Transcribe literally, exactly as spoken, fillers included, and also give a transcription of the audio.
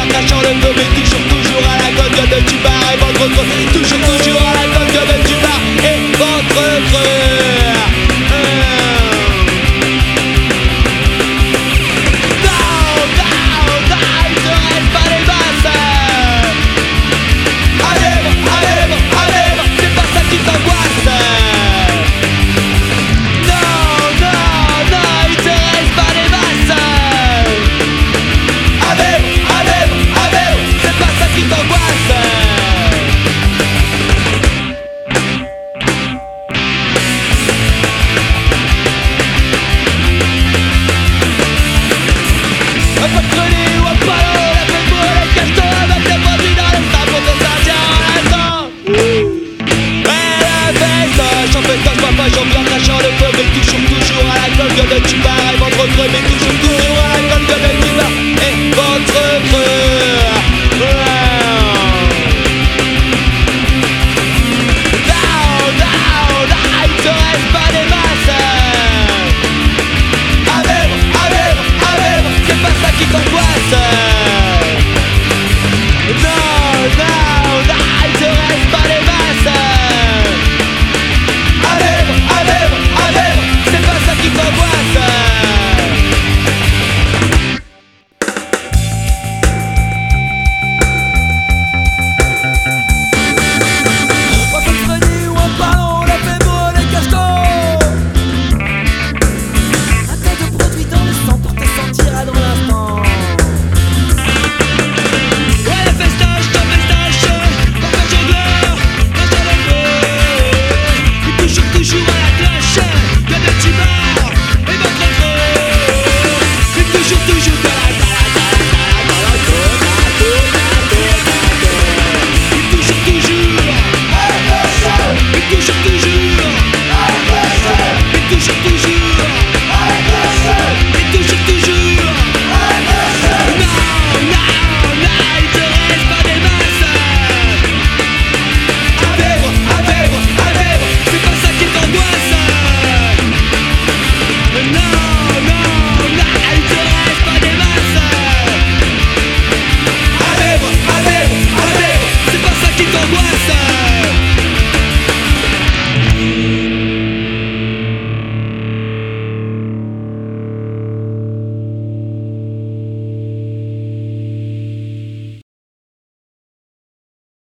crachant le feu, mais toujours, toujours à la coque de tubar et ventre creux. Toujours, toujours à la coque de tubar et ventre creux. J'en viens crachant le feu, mais toujours, toujours à la coque de tubar et ventre creux, mais toujours, toujours à la coque de tubar et ventre creux. Down, down, ah, il te reste pas des masses. À vivre, à vivre, à vivre, c'est pas ça qui t'angoisse. Non, non, ah, il te reste pas des masses. C'est pas ça qui t'angoisse. On se prédit ou en parlant, on a fait beau les castors. Un tas de produits dans le sang pour te sentir à dans l'instant. Ouais, le festoche, ton festoche, quand un jongleur, quand un jongleur. Et toujours, toujours à la cloche, y'a des tubards et votre creux. C'est toujours, toujours à la